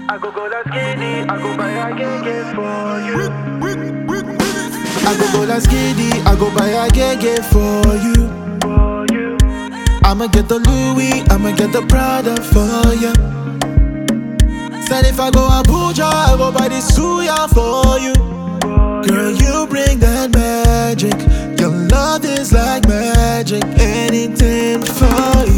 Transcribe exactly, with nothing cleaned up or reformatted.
I go go that skinny, I go buy a gege for you. I go go that skinny, I go buy a gege for you. For you. I'ma get the Louis, I'ma get the Prada for you. Said if I go Abuja, I go buy the suya for you. Girl, you bring that magic. Your love is like magic. Anything for you.